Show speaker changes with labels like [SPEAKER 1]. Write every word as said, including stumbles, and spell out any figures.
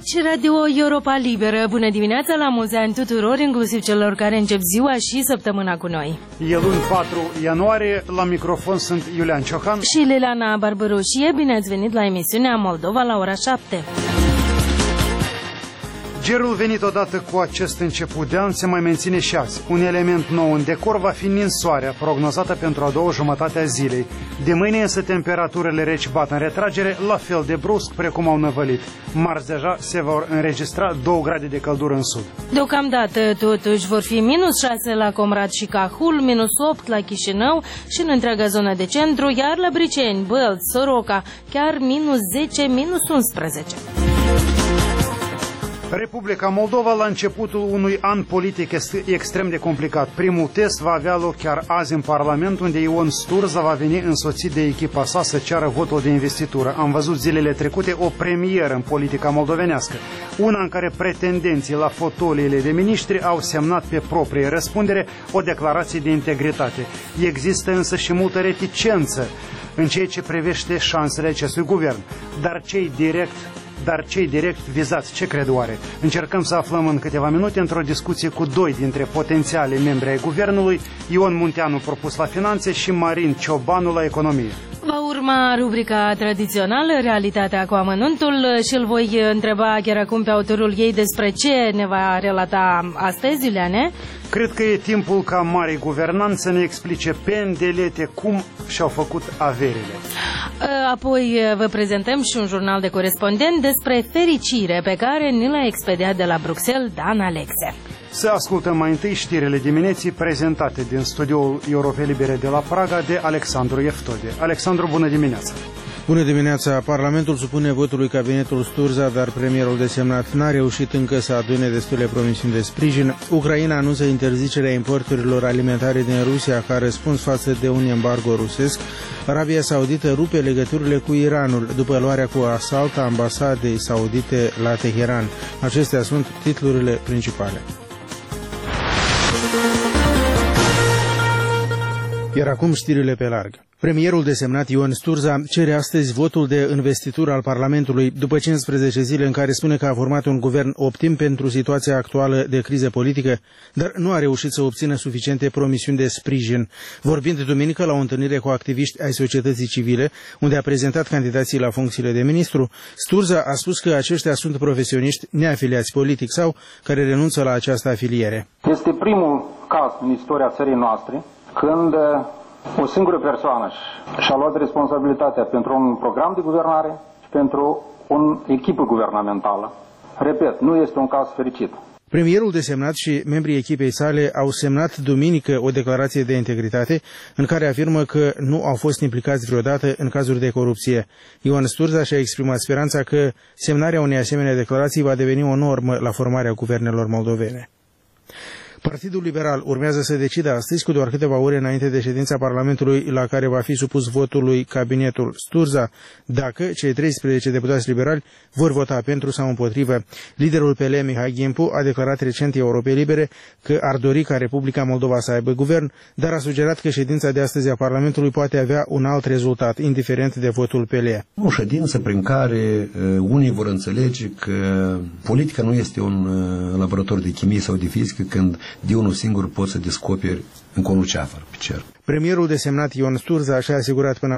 [SPEAKER 1] Aici Radio Europa Liberă. Bună dimineața, la mulți ani tuturor, inclusiv celor care încep ziua și săptămâna cu noi.
[SPEAKER 2] E luni patru ianuarie, la microfon sunt Iulian Ciocan
[SPEAKER 1] și Liliana Barbaroșie. Bine ați venit la emisiunea Moldova la ora șapte.
[SPEAKER 2] Gerul venit odată cu acest început de an se mai menține și azi. Un element nou în decor va fi ninsoarea, prognozată pentru a doua jumătate a zilei. De mâine însă temperaturile reci bat în retragere, la fel de brusc precum au năvălit. Marți deja se vor înregistra două grade de căldură în sud.
[SPEAKER 1] Deocamdată totuși vor fi minus șase la Comrat și Cahul, minus opt la Chișinău și în întreaga zonă de centru, iar la Briceni, Bălți, Soroca, chiar minus zece, minus unsprezece.
[SPEAKER 2] Republica Moldova la începutul unui an politic extrem de complicat. Primul test va avea loc chiar azi în Parlament, unde Ion Sturza va veni însoțit de echipa sa să ceară votul de investitură. Am văzut zilele trecute o premieră în politica moldovenească, una în care pretendenții la fotoliile de miniștri au semnat pe proprie răspundere o declarație de integritate. Există însă și multă reticență în ceea ce privește șansele acestui guvern, dar cei direct Dar cei direct vizați, ce cred oare? Încercăm să aflăm în câteva minute într-o discuție cu doi dintre potențialii membri ai guvernului, Ion Munteanu, propus la finanțe, și Marin Ciobanu la economie.
[SPEAKER 1] Va urma rubrica tradițională, Realitatea cu amănuntul, și îl voi întreba chiar acum pe autorul ei despre ce ne va relata astăzi, Iuliane.
[SPEAKER 2] Cred că e timpul ca marii guvernanți să ne explice pe îndelete cum și-au făcut averile.
[SPEAKER 1] Apoi vă prezentăm și un jurnal de corespondent despre fericire pe care ni l-a expediat de la Bruxelles Dan Alexe.
[SPEAKER 2] Să ascultăm mai întâi știrile dimineții prezentate din studioul Europei Libere de la Praga de Alexandru Eftode. Alexandru, bună dimineața!
[SPEAKER 3] Bună dimineața! Parlamentul supune votului cabinetul Sturza, dar premierul desemnat n-a reușit încă să adune destule promisiuni de sprijin. Ucraina anunță interzicerea importurilor alimentare din Rusia ca răspuns față de un embargo rusesc. Arabia Saudită rupe legăturile cu Iranul după luarea cu asalt a ambasadei saudite la Teheran. Acestea sunt titlurile principale. Iar acum știrile pe larg. Premierul desemnat Ion Sturza cere astăzi votul de investitură al Parlamentului după cincisprezece zile în care spune că a format un guvern optim pentru situația actuală de criză politică, dar nu a reușit să obțină suficiente promisiuni de sprijin. Vorbind de duminică la o întâlnire cu activiști ai societății civile, unde a prezentat candidații la funcțiile de ministru, Sturza a spus că aceștia sunt profesioniști neafiliați politic sau care renunță la această afiliere.
[SPEAKER 4] Este primul caz în istoria țării noastre când o singură persoană și-a luat responsabilitatea pentru un program de guvernare și pentru o echipă guvernamentală. Repet, nu este un caz fericit.
[SPEAKER 3] Premierul desemnat și membrii echipei sale au semnat duminică o declarație de integritate în care afirmă că nu au fost implicați vreodată în cazuri de corupție. Ion Sturza și-a exprimat speranța că semnarea unei asemenea declarații va deveni o normă la formarea guvernelor moldovene. Partidul Liberal urmează să decidă astăzi, cu doar câteva ore înainte de ședința Parlamentului la care va fi supus votului cabinetul Sturza, dacă cei treisprezece deputați liberali vor vota pentru sau împotrivă. Liderul P L, Mihai Ghimpu, a declarat recent Europei Libere că ar dori ca Republica Moldova să aibă guvern, dar a sugerat că ședința de astăzi a Parlamentului poate avea un alt rezultat, indiferent de votul P L.
[SPEAKER 5] O ședință prin care uh, unii vor înțelege că politica nu este un uh, laborator de chimie sau de fizică, când de unul singur poți să descoperi încă ce afară pe cer.
[SPEAKER 3] Premierul desemnat Ion Sturza și-a asigurat până